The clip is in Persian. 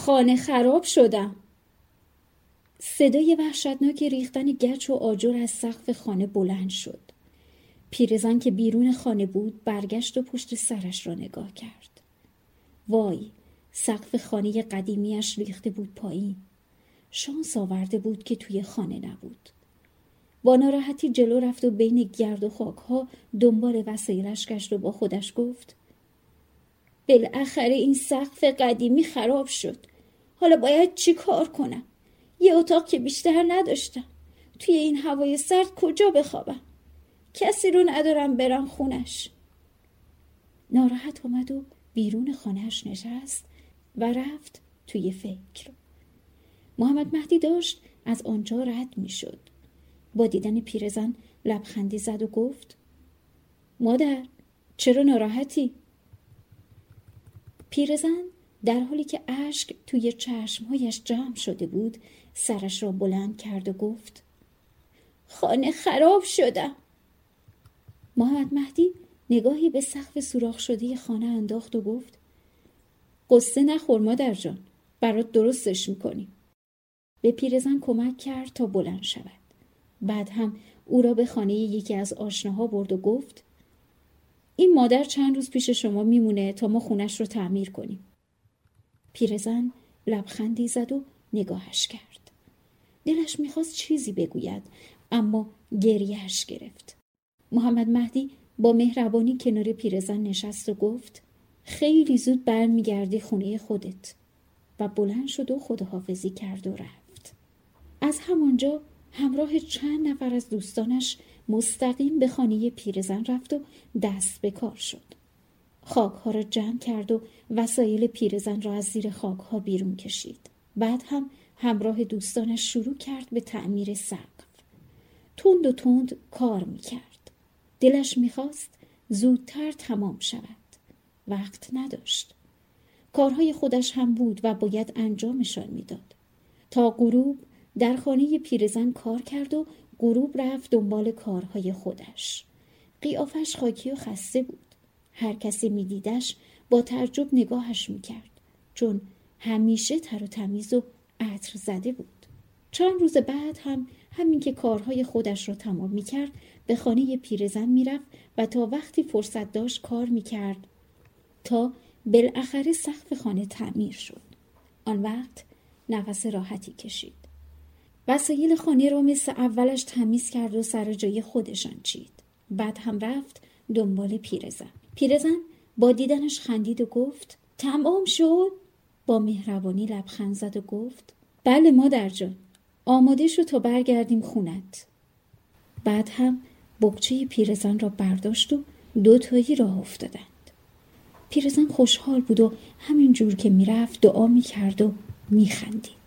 خانه خراب شدم. صدای وحشتناک ریختن گچ و آجر از سقف خانه بلند شد. پیرزن که بیرون خانه بود برگشت و پشت سرش را نگاه کرد. وای، سقف خانه قدیمیش ریخته بود پایین. شانس آورده بود که توی خانه نبود. با ناراحتی جلو رفت و بین گرد و خاک‌ها دنبال وسایلش گشت و با خودش گفت: بالاخره این سقف قدیمی خراب شد. حالا باید چی کار کنم؟ یه اتاق که بیشتر نداشتم. توی این هوای سرد کجا بخوابم؟ کسی رو ندارم برم خونش. ناراحت آمد و بیرون خانهش نشست و رفت توی فکر. محمد مهدی داشت از آنجا رد می شد. با دیدن پیرزن لبخندی زد و گفت: مادر، چرا ناراحتی؟ پیرزن در حالی که اشک توی چشمهایش جمع شده بود سرش را بلند کرد و گفت: خانه خراب شدم. محمد مهدی نگاهی به سقف سوراخ شده خانه انداخت و گفت: قصه نخور مادر جان، برات درستش میکنیم. به پیرزن کمک کرد تا بلند شود. بعد هم او را به خانه یکی از آشناها برد و گفت: این مادر چند روز پیش شما میمونه تا ما خونش رو تعمیر کنیم. پیرزن لبخندی زد و نگاهش کرد. دلش میخواست چیزی بگوید اما گریهش گرفت. محمد مهدی با مهربانی کنار پیرزن نشست و گفت: خیلی زود برمیگردی خونه خودت. و بلند شد و خداحافظی کرد و رفت. از همانجا همراه چند نفر از دوستانش مستقیم به خانه پیرزن رفت و دست به کار شد. خاک‌ها را جمع کرد و وسایل پیرزن را از زیر خاک‌ها بیرون کشید. بعد هم همراه دوستانش شروع کرد به تعمیر سقف. تند و تند کار می‌کرد. دلش می‌خواست زودتر تمام شود. وقت نداشت. کارهای خودش هم بود و باید انجامشان میداد. تا غروب در خانه پیرزن کار کرد و غروب رفت دنبال کارهای خودش. قیافش خاکی و خسته بود. هر کسی میدیدش با تعجب نگاهش میکرد، چون همیشه تر و تمیز و عطر زده بود. چند روز بعد هم همین که کارهای خودش را تمام میکرد به خانه پیرزن میرفت و تا وقتی فرصت داشت کار میکرد تا بالاخره سقف خانه تعمیر شد. آن وقت نفس راحتی کشید. وسایل خانه را مثل اولش تمیز کرد و سر جای خودشان چید. بعد هم رفت دنبال پیرزن. پیرزن با دیدنش خندید و گفت: تمام شد؟ با مهربانی لبخند زد و گفت: بله مادر جان، آماده شد تا برگردیم خونت. بعد هم بقچه پیرزن را برداشت و دوتایی راه افتادند. پیرزن خوشحال بود و همین جور که میرفت دعا میکرد و میخندید.